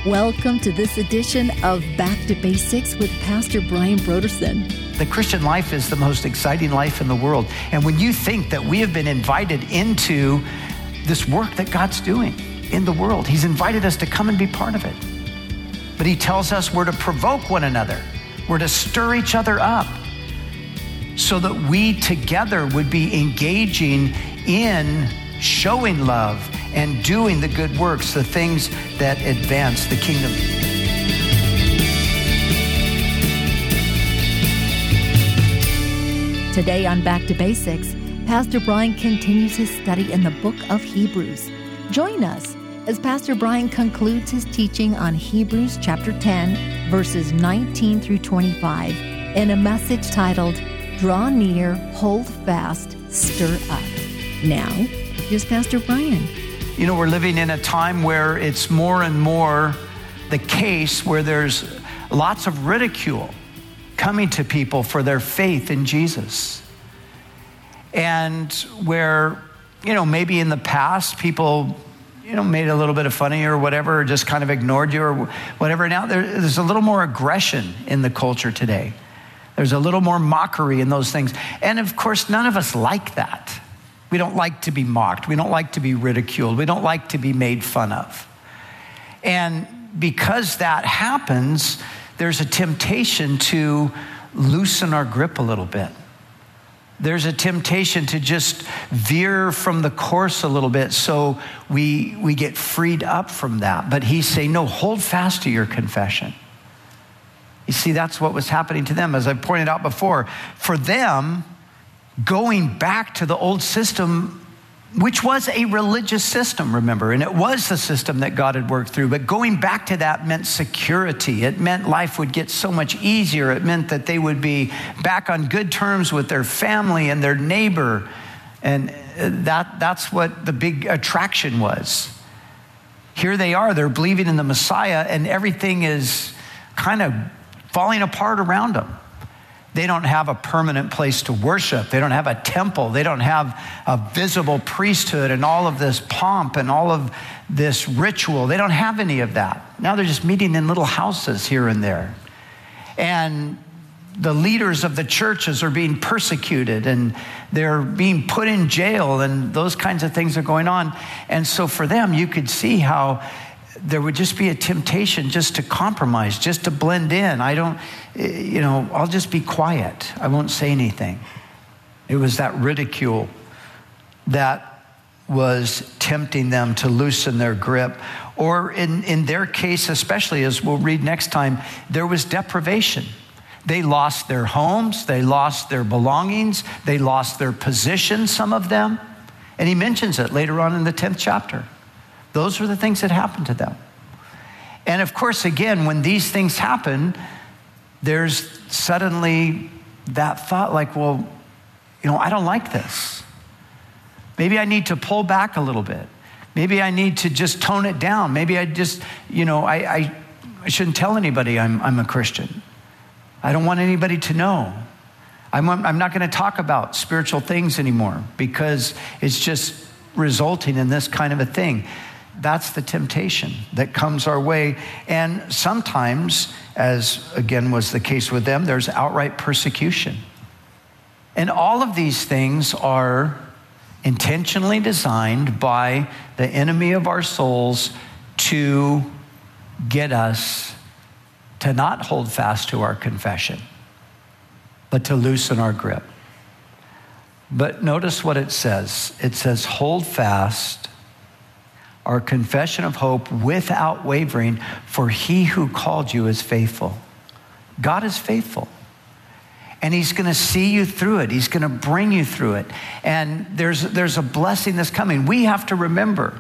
Welcome to this edition of Back to Basics with Pastor Brian Brodersen. The Christian life is the most exciting life in the world. And when you think that we have been invited into this work that God's doing in the world, He's invited us to come and be part of it. But He tells us we're to provoke one another. We're to stir each other up so that we together would be engaging in showing love and doing the good works, the things that advance the kingdom. Today on Back to Basics, Pastor Brian continues his study in the book of Hebrews. Join us as Pastor Brian concludes his teaching on Hebrews chapter 10, verses 19 through 25, in a message titled, Draw Near, Hold Fast, Stir Up. Now, here's Pastor Brian. You know, we're living in a time where it's more and more the case where there's lots of ridicule coming to people for their faith in Jesus. And where, maybe in the past people, made a little bit of fun of you or whatever, or just kind of ignored you or whatever. Now there's a little more aggression in the culture today. There's a little more mockery in those things. And of course, none of us like that. We don't like to be mocked. We don't like to be ridiculed. We don't like to be made fun of. And because that happens, there's a temptation to loosen our grip a little bit. There's a temptation to just veer from the course a little bit so we get freed up from that. But He's saying, no, hold fast to your confession. You see, that's what was happening to them. As I pointed out before, for them, going back to the old system, which was a religious system, remember, and it was the system that God had worked through, but going back to that meant security. It meant life would get so much easier. It meant that they would be back on good terms with their family and their neighbor, and that's what the big attraction was. Here they are, they're believing in the Messiah, and everything is kind of falling apart around them. They don't have a permanent place to worship. They don't have a temple. They don't have a visible priesthood and all of this pomp and all of this ritual. They don't have any of that. Now they're just meeting in little houses here and there. And the leaders of the churches are being persecuted and they're being put in jail and those kinds of things are going on. And so for them, you could see how there would just be a temptation just to compromise, just to blend in. I'll just be quiet. I won't say anything. It was that ridicule that was tempting them to loosen their grip. Or in their case, especially as we'll read next time, there was deprivation. They lost their homes. They lost their belongings. They lost their position, some of them. And he mentions it later on in the 10th chapter. Those were the things that happened to them. And of course, again, when these things happen, there's suddenly that thought like, well, I don't like this. Maybe I need to pull back a little bit. Maybe I need to just tone it down. Maybe I just, I shouldn't tell anybody I'm a Christian. I don't want anybody to know. I'm not going to talk about spiritual things anymore because it's just resulting in this kind of a thing. That's the temptation that comes our way. And sometimes, as again was the case with them, there's outright persecution. And all of these things are intentionally designed by the enemy of our souls to get us to not hold fast to our confession, but to loosen our grip. But notice what it says. It says, hold fast our confession of hope without wavering, for He who called you is faithful. God is faithful. And He's going to see you through it. He's going to bring you through it. And there's a blessing that's coming. We have to remember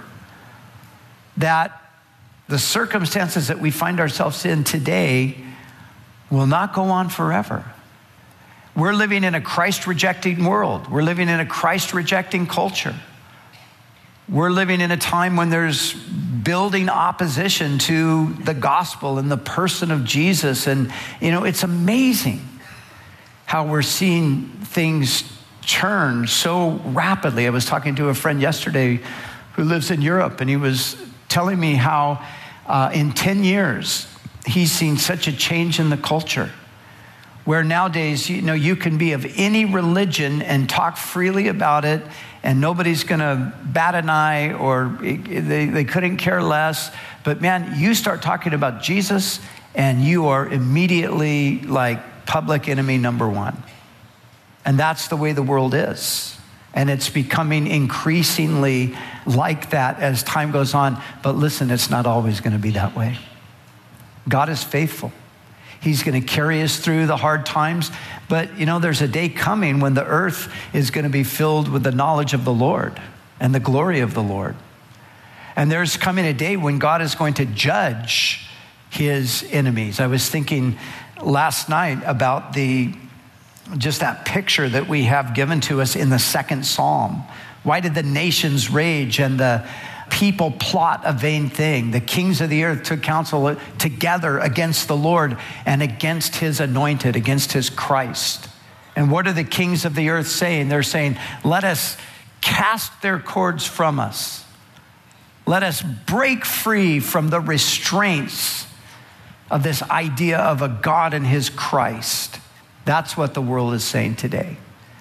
that the circumstances that we find ourselves in today will not go on forever. We're living in a Christ-rejecting world. We're living in a Christ-rejecting culture. We're living in a time when there's building opposition to the gospel and the person of Jesus. And, it's amazing how we're seeing things turn so rapidly. I was talking to a friend yesterday who lives in Europe, and he was telling me how In 10 years, he's seen such a change in the culture where nowadays, you can be of any religion and talk freely about it, and nobody's going to bat an eye, or they couldn't care less. But man, you start talking about Jesus and you are immediately like public enemy number one. And that's the way the world is. And it's becoming increasingly like that as time goes on. But listen, it's not always going to be that way. God is faithful. He's going to carry us through the hard times. But there's a day coming when the earth is going to be filled with the knowledge of the Lord and the glory of the Lord. And there's coming a day when God is going to judge his enemies. I was thinking last night about just that picture that we have given to us in the second Psalm. Why did the nations rage and the people plot a vain thing? The kings of the earth took counsel together against the Lord and against his anointed, against his Christ. And what are the kings of the earth saying? They're saying, let us cast their cords from us. Let us break free from the restraints of this idea of a God and his Christ. That's what the world is saying today.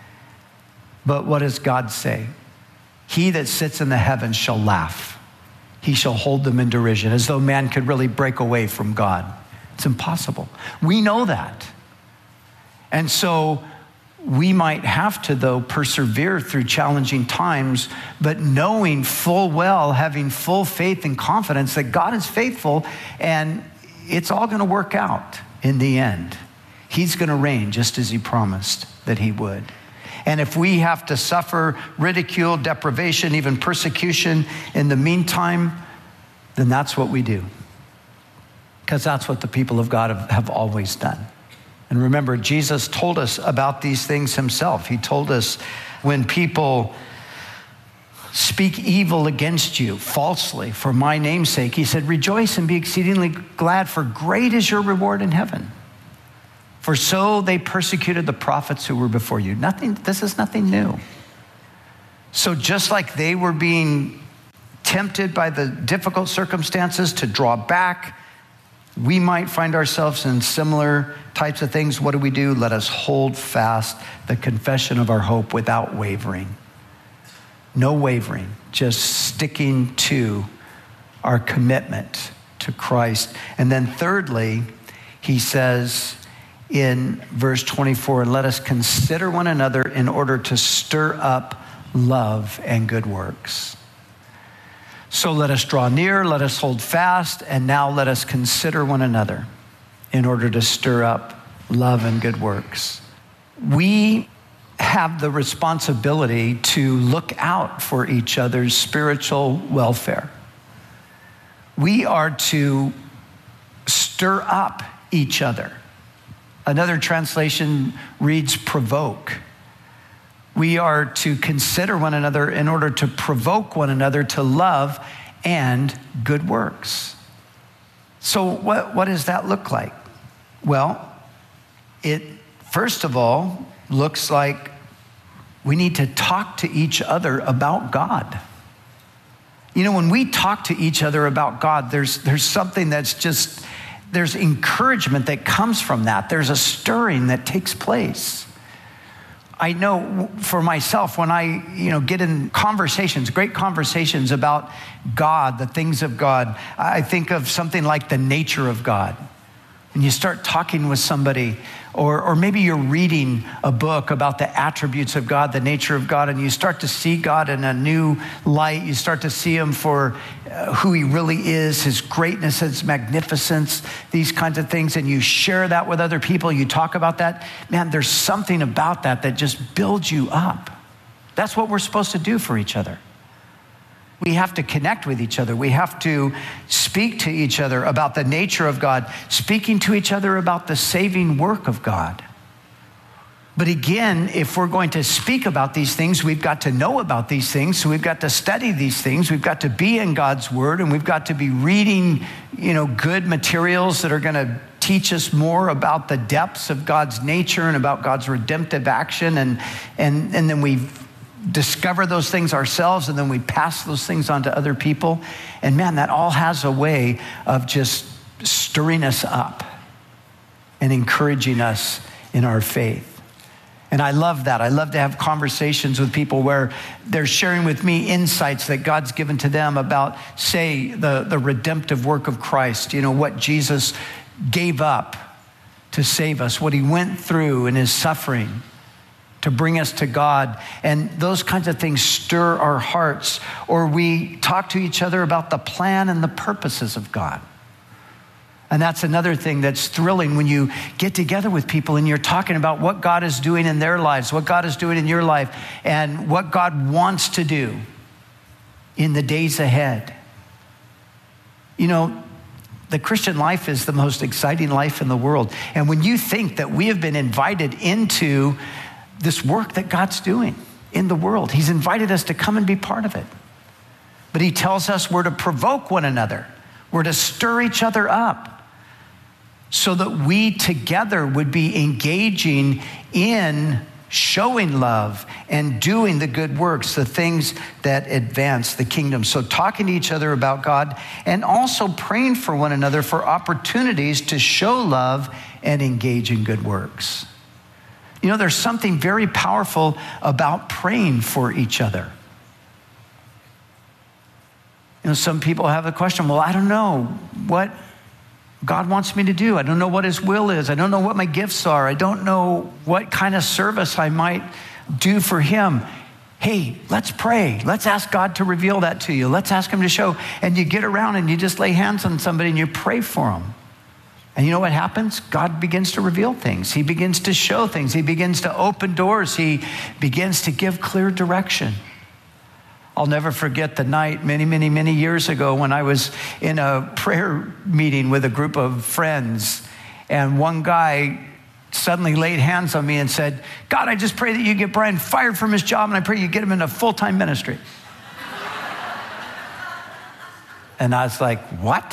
But what does God say? He that sits in the heavens shall laugh. He shall hold them in derision, as though man could really break away from God. It's impossible. We know that. And so we might have to, though, persevere through challenging times, but knowing full well, having full faith and confidence that God is faithful and it's all going to work out in the end. He's going to reign just as he promised that he would. And if we have to suffer ridicule, deprivation, even persecution in the meantime, then that's what we do. Because that's what the people of God have always done. And remember, Jesus told us about these things himself. He told us when people speak evil against you falsely for my name's sake, he said, rejoice and be exceedingly glad, for great is your reward in heaven. For so they persecuted the prophets who were before you. This is nothing new. So just like they were being tempted by the difficult circumstances to draw back, we might find ourselves in similar types of things. What do? Let us hold fast the confession of our hope without wavering. No wavering, just sticking to our commitment to Christ. And then thirdly, he says in verse 24, let us consider one another in order to stir up love and good works. So let us draw near, let us hold fast, and now let us consider one another in order to stir up love and good works. We have the responsibility to look out for each other's spiritual welfare. We are to stir up each other. Another translation reads provoke. We are to consider one another in order to provoke one another to love and good works. So what does that look like? Well, it first of all looks like we need to talk to each other about God. When we talk to each other about God, there's something that's just, there's encouragement that comes from that. There's a stirring that takes place. I know for myself, when I, get in conversations, great conversations about God, the things of God, I think of something like the nature of God. And you start talking with somebody, or maybe you're reading a book about the attributes of God, the nature of God, and you start to see God in a new light. You start to see him for who he really is, his greatness, his magnificence, these kinds of things, and you share that with other people. You talk about that. Man, there's something about that just builds you up. That's what we're supposed to do for each other. We have to connect with each other. We have to speak to each other about the nature of God, speaking to each other about the saving work of God. But again, if we're going to speak about these things, we've got to know about these things. So we've got to study these things. We've got to be in God's word, and we've got to be reading, good materials that are going to teach us more about the depths of God's nature and about God's redemptive action. And then we discover those things ourselves, and then we pass those things on to other people. And man, that all has a way of just stirring us up and encouraging us in our faith. And I love that. I love to have conversations with people where they're sharing with me insights that God's given to them about, say, the redemptive work of Christ, what Jesus gave up to save us, what he went through in his suffering to bring us to God. And those kinds of things stir our hearts. Or we talk to each other about the plan and the purposes of God. And that's another thing that's thrilling when you get together with people and you're talking about what God is doing in their lives, what God is doing in your life, and what God wants to do in the days ahead. The Christian life is the most exciting life in the world. And when you think that we have been invited into this work that God's doing in the world, he's invited us to come and be part of it. But he tells us we're to provoke one another. We're to stir each other up so that we together would be engaging in showing love and doing the good works, the things that advance the kingdom. So talking to each other about God and also praying for one another for opportunities to show love and engage in good works. There's something very powerful about praying for each other. Some people have a question, well, I don't know what God wants me to do. I don't know what his will is. I don't know what my gifts are. I don't know what kind of service I might do for him. Hey, let's pray. Let's ask God to reveal that to you. Let's ask him to show. And you get around and you just lay hands on somebody and you pray for them. And you know what happens? God begins to reveal things. He begins to show things. He begins to open doors. He begins to give clear direction. I'll never forget the night many years ago when I was in a prayer meeting with a group of friends, and one guy suddenly laid hands on me and said, God, I just pray that you get Brian fired from his job, and I pray you get him into full-time ministry. And I was like, what?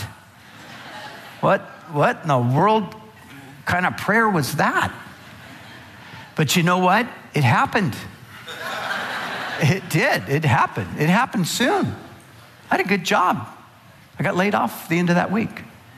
What in the world kind of prayer was that? But you know what? It happened. It did. It happened. It happened soon. I had a good job. I got laid off at the end of that week.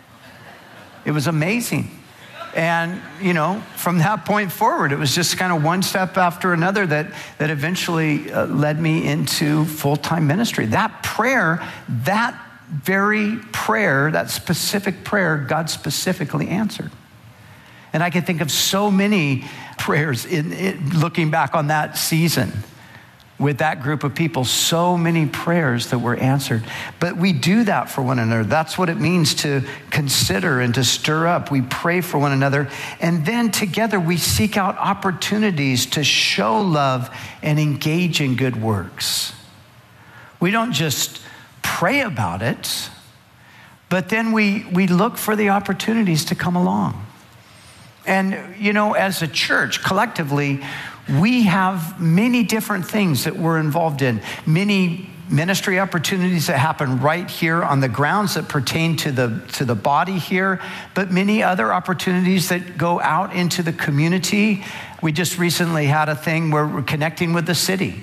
It was amazing. And, from that point forward, it was just kind of one step after another that eventually led me into full-time ministry. That prayer, that very prayer, that specific prayer, God specifically answered. And I can think of so many prayers looking back on that season. With that group of people, so many prayers that were answered. But we do that for one another. That's what it means to consider and to stir up. We pray for one another. And then together we seek out opportunities to show love and engage in good works. We don't just pray about it, but then we look for the opportunities to come along. And, as a church, collectively, we have many different things that we're involved in, many ministry opportunities that happen right here on the grounds that pertain to the body here, but many other opportunities that go out into the community. We just recently had a thing where we're connecting with the city,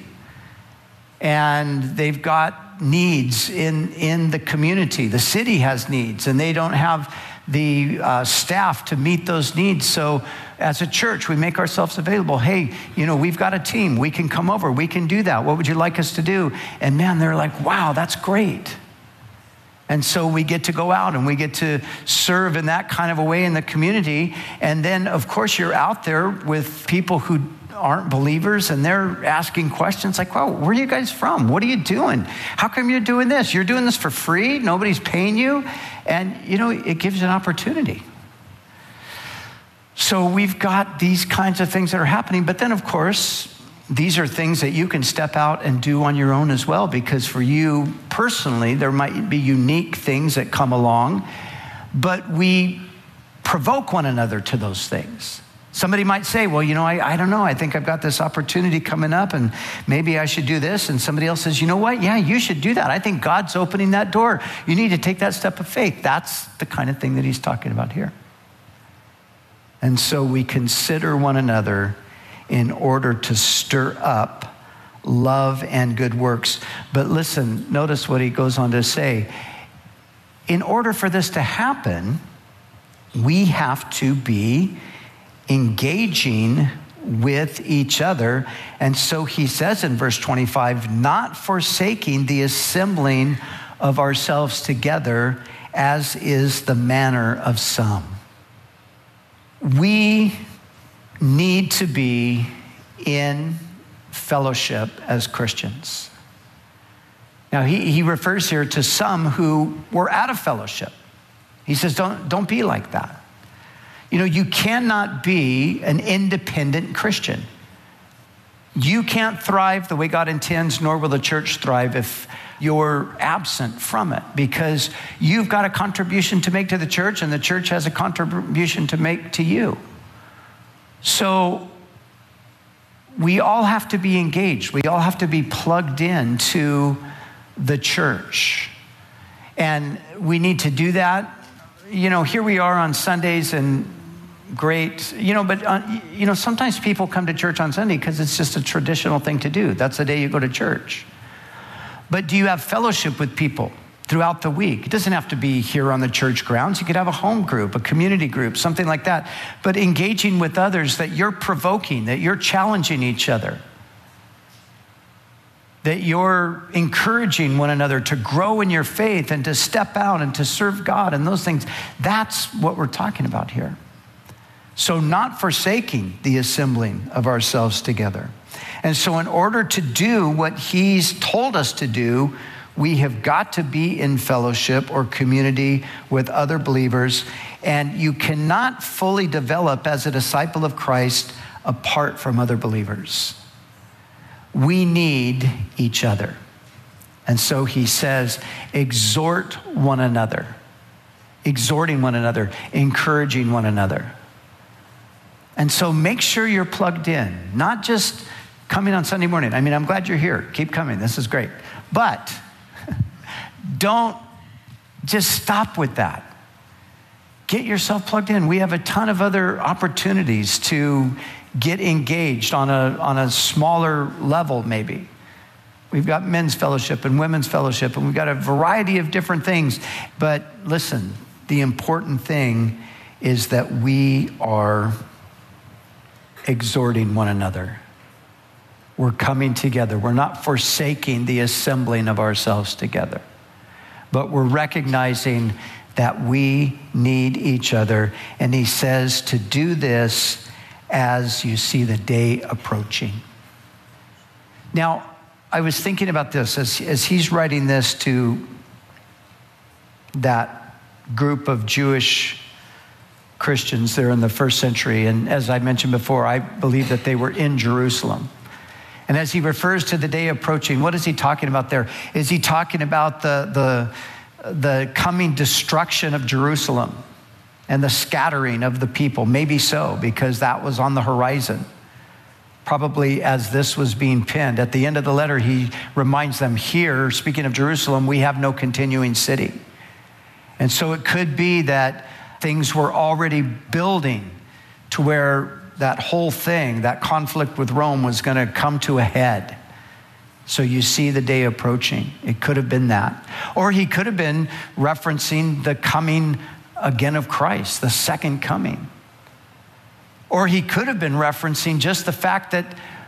and they've got needs in the community. The city has needs, and they don't have the staff to meet those needs. So as a church, we make ourselves available. Hey, we've got a team. We can come over. We can do that. What would you like us to do? And man, they're like, wow, that's great. And so we get to go out and we get to serve in that kind of a way in the community. And then, of course, you're out there with people who aren't believers, and they're asking questions like, wow, where are you guys from? What are you doing? How come you're doing this? You're doing this for free? Nobody's paying you? And, it gives you an opportunity. So we've got these kinds of things that are happening. But then, of course, these are things that you can step out and do on your own as well, because for you personally, there might be unique things that come along, but we provoke one another to those things. Somebody might say, well, I don't know. I think I've got this opportunity coming up and maybe I should do this. And somebody else says, you know what? Yeah, you should do that. I think God's opening that door. You need to take that step of faith. That's the kind of thing that he's talking about here. And so we consider one another in order to stir up love and good works. But listen, notice what he goes on to say. In order for this to happen, we have to be engaging with each other. And so he says in verse 25, not forsaking the assembling of ourselves together, as is the manner of some. We need to be in fellowship as Christians. Now, he refers here to some who were out of fellowship. He says, don't be like that. You know, you cannot be an independent Christian. You can't thrive the way God intends, nor will the church thrive if you're absent from it, because you've got a contribution to make to the church, and the church has a contribution to make to you. So we all have to be engaged. We all have to be plugged in to the church. And we need to do that. You know, here we are on Sundays, and great, you know, but, sometimes people come to church on Sunday because it's just a traditional thing to do. That's the day you go to church. But do you have fellowship with people throughout the week? It doesn't have to be here on the church grounds. You could have a home group, a community group, something like that. But engaging with others that you're provoking, that you're challenging each other, that you're encouraging one another to grow in your faith and to step out and to serve God and those things. That's what we're talking about here. So not forsaking the assembling of ourselves together. And so in order to do what he's told us to do, we have got to be in fellowship or community with other believers. And you cannot fully develop as a disciple of Christ apart from other believers. We need each other. And so he says, exhort one another, exhorting one another, encouraging one another. And so make sure you're plugged in, not just coming on Sunday morning. I mean, I'm glad you're here. Keep coming. This is great. But don't just stop with that. Get yourself plugged in. We have a ton of other opportunities to get engaged on a smaller level, maybe. We've got men's fellowship and women's fellowship, and we've got a variety of different things. But listen, the important thing is that we are exhorting one another. We're coming together. We're not forsaking the assembling of ourselves together, but we're recognizing that we need each other. And he says to do this as you see the day approaching. Now, I was thinking about this as he's writing this to that group of Jewish Christians there in the first century. And as I mentioned before, I believe that they were in Jerusalem. And as he refers to the day approaching, what is he talking about there? Is he talking about the coming destruction of Jerusalem and the scattering of the people? Maybe so, because that was on the horizon. Probably as this was being penned. At the end of the letter, he reminds them here, speaking of Jerusalem, we have no continuing city. And so it could be that things were already building to where that whole thing, that conflict with Rome was going to come to a head. So you see the day approaching. It could have been that. Or he could have been referencing the coming again of Christ, the second coming. Or he could have been referencing just the fact that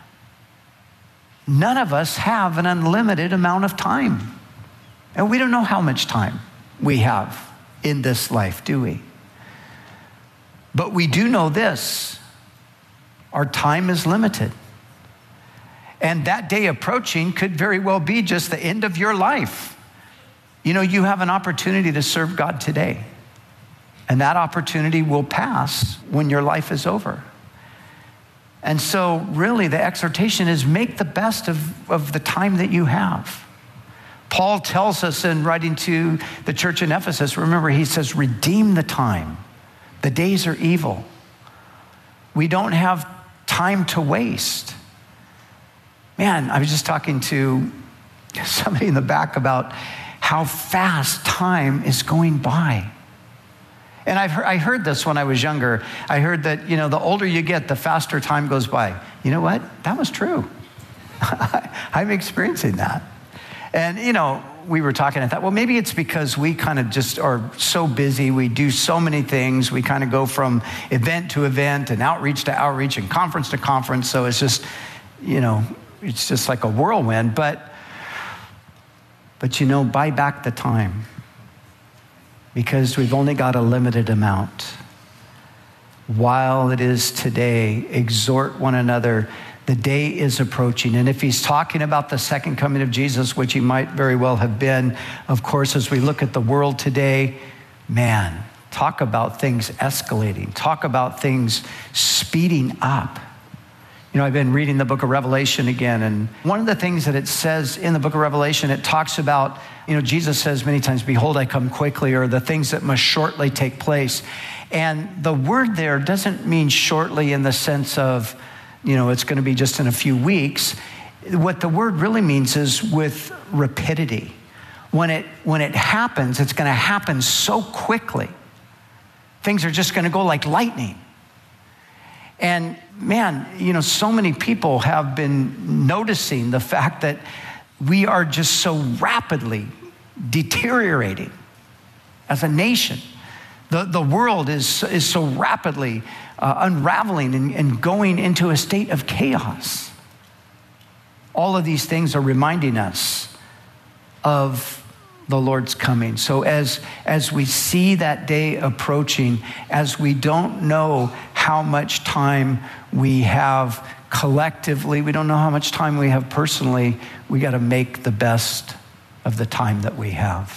none of us have an unlimited amount of time. And we don't know how much time we have in this life, do we? But we do know this. Our time is limited. And that day approaching could very well be just the end of your life. You know, you have an opportunity to serve God today. And that opportunity will pass when your life is over. And so really the exhortation is make the best of the time that you have. Paul tells us in writing to the church in Ephesus, remember he says, redeem the time. The days are evil. We don't have time to waste. Man, I was just talking to somebody in the back about how fast time is going by. And I heard this when I was younger. I heard that, the older you get, the faster time goes by. You know what? That was true. I'm experiencing that. And, we were talking, I thought, well, maybe it's because we kind of just are so busy. We do so many things. We kind of go from event to event and outreach to outreach and conference to conference. So it's just, it's just like a whirlwind. But buy back the time, because we've only got a limited amount. While it is today, exhort one another. The day is approaching. And if he's talking about the second coming of Jesus, which he might very well have been, of course, as we look at the world today, man, talk about things escalating. Talk about things speeding up. I've been reading the book of Revelation again, and one of the things that it says in the book of Revelation, it talks about, Jesus says many times, behold, I come quickly, or the things that must shortly take place. And the word there doesn't mean shortly in the sense of, it's going to be just in a few weeks. What the word really means is with rapidity. When it happens, it's going to happen so quickly. Things are just going to go like lightning. And man, so many people have been noticing the fact that we are just so rapidly deteriorating as a nation. The world is so rapidly unraveling and going into a state of chaos. All of these things are reminding us of the Lord's coming. So as we see that day approaching, as we don't know how much time we have collectively, we don't know how much time we have personally, we got to make the best of the time that we have.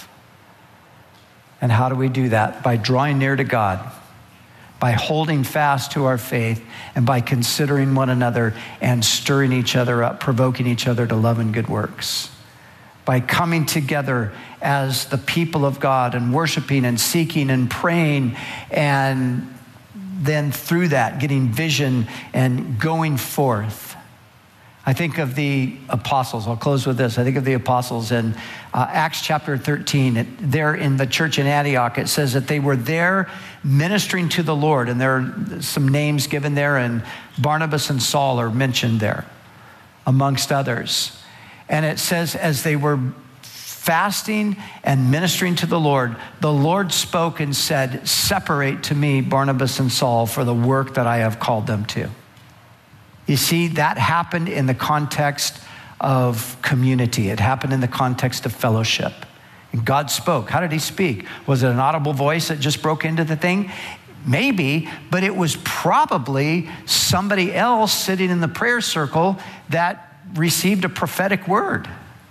And how do we do that? By drawing near to God, by holding fast to our faith, and by considering one another and stirring each other up, provoking each other to love and good works. By coming together as the people of God and worshiping and seeking and praying, and then through that getting vision and going forth. I think of the apostles. I'll close with this. I think of the apostles in Acts chapter 13. There in the church in Antioch, it says that they were there ministering to the Lord. And there are some names given there, and Barnabas and Saul are mentioned there, amongst others. And it says as they were fasting and ministering to the Lord spoke and said, separate to me Barnabas and Saul for the work that I have called them to. You see, that happened in the context of community. It happened in the context of fellowship. And God spoke. How did he speak? Was it an audible voice that just broke into the thing? Maybe, but it was probably somebody else sitting in the prayer circle that received a prophetic word.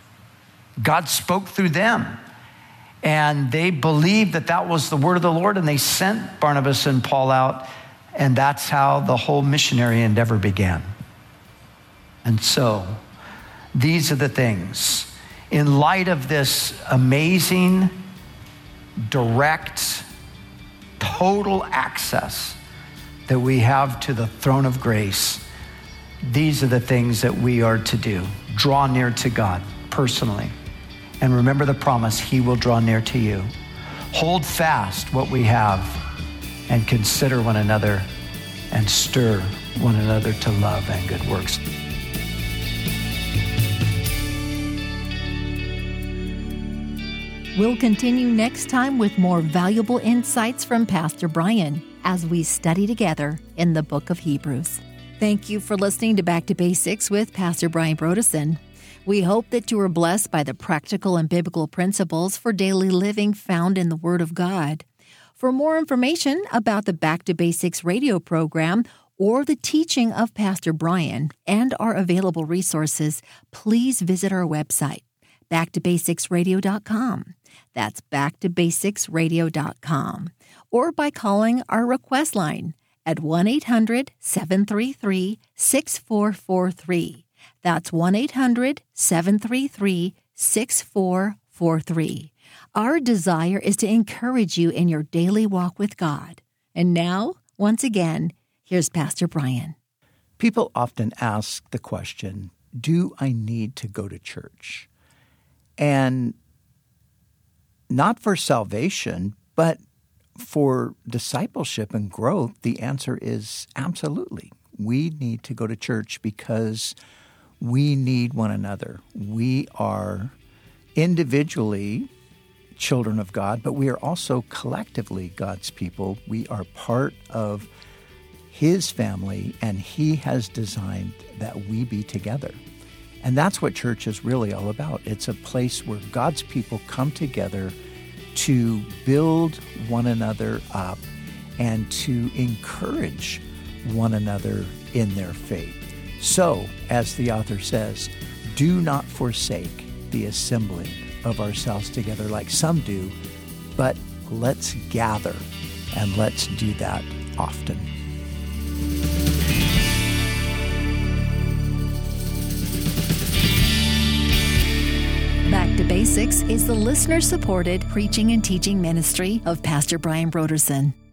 God spoke through them. And they believed that that was the word of the Lord, and they sent Barnabas and Paul out. And that's how the whole missionary endeavor began. And so, these are the things. In light of this amazing, direct, total access that we have to the throne of grace, these are the things that we are to do. Draw near to God personally. And remember the promise, he will draw near to you. Hold fast what we have, and consider one another and stir one another to love and good works. We'll continue next time with more valuable insights from Pastor Brian as we study together in the book of Hebrews. Thank you for listening to Back to Basics with Pastor Brian Brodesson. We hope that you are blessed by the practical and biblical principles for daily living found in the Word of God. For more information about the Back to Basics radio program or the teaching of Pastor Brian and our available resources, please visit our website, backtobasicsradio.com. That's backtobasicsradio.com. Or by calling our request line at 1-800-733-6443. That's 1-800-733-6443. Our desire is to encourage you in your daily walk with God. And now, once again, here's Pastor Brian. People often ask the question, do I need to go to church? And not for salvation, but for discipleship and growth, the answer is absolutely. We need to go to church because We need one another. We are individually children of God, but we are also collectively God's people. We are part of His family, and He has designed that we be together. And that's what church is really all about. It's a place where God's people come together to build one another up and to encourage one another in their faith. So, as the author says, do not forsake the assembling of ourselves together like some do, but let's gather, and let's do that often. Back to Basics is the listener-supported preaching and teaching ministry of Pastor Brian Brodersen.